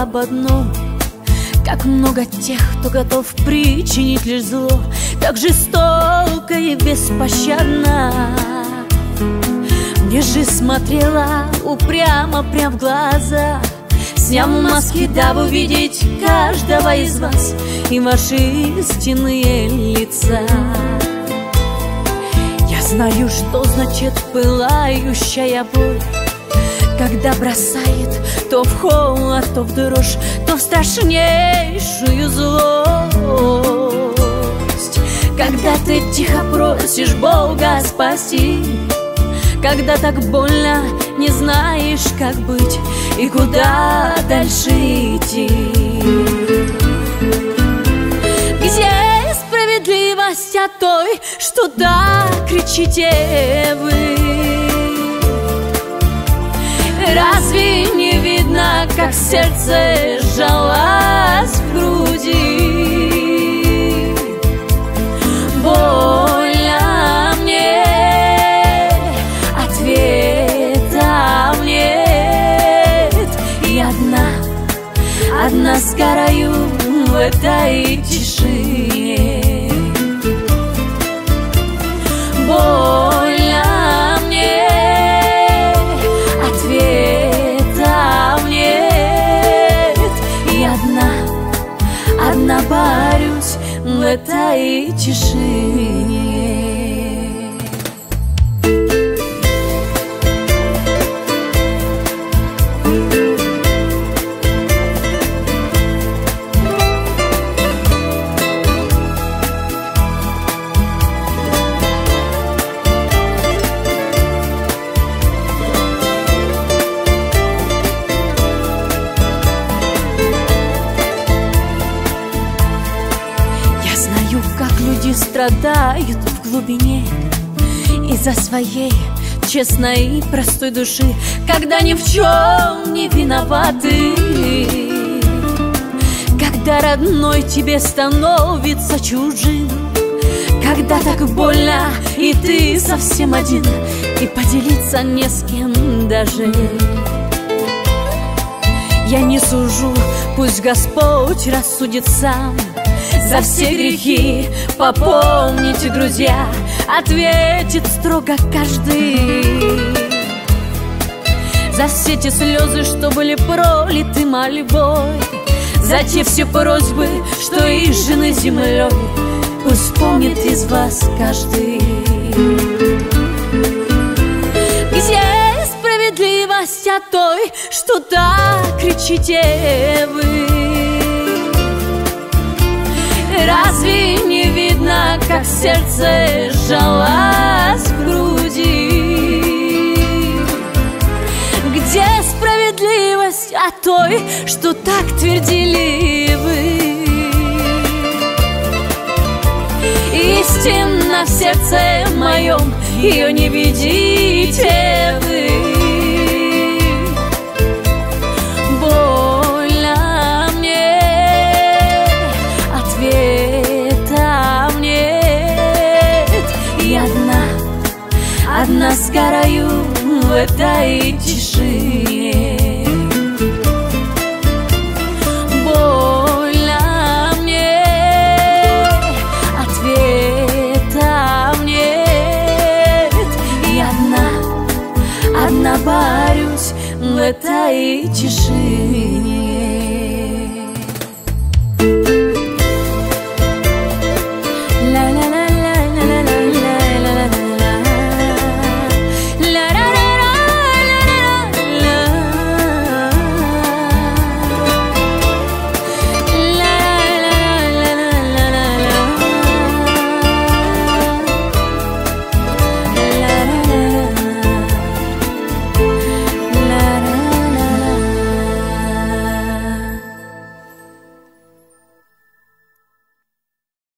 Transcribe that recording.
об одном: как много тех, кто готов причинить лишь зло, так жестоко и беспощадно. Мне же смотрела упрямо прям в глаза, сняв маски, дабы увидеть каждого из вас и ваши истинные лица. Я знаю, что значит пылающая боль, когда бросает то в холод, то в дрожь, то в страшнейшую злость. Когда ты тихо просишь Бога спасти, когда так больно, не знаешь, как быть и куда дальше идти. Где справедливость от той, что так кричите вы? Разве не видно, как сердце сжалось в груди? Больно мне, ответа нет, и одна сгораю в этой тишине. Больно мне, ответа нет, и одна борюсь в этой тишине. Как люди страдают в глубине из-за своей честной и простой души, когда ни в чем не виноваты, когда родной тебе становится чужим, когда так больно и ты совсем один, и поделиться не с кем даже. Я не сужу, пусть Господь рассудит сам. За все грехи попомните, друзья, ответит строго каждый. За все те слезы, что были пролиты мольбой, за те все просьбы, что из жены землей, пусть помнит из вас каждый. Где справедливость от той, что так кричите вы? Разве не видно, как сердце сжалось в груди? Где справедливость от той, что так твердили вы? Истина в сердце моем, ее не видите вы. Одна сгораю в этой тишине. Больно мне, ответа нет, и одна борюсь в этой тишине.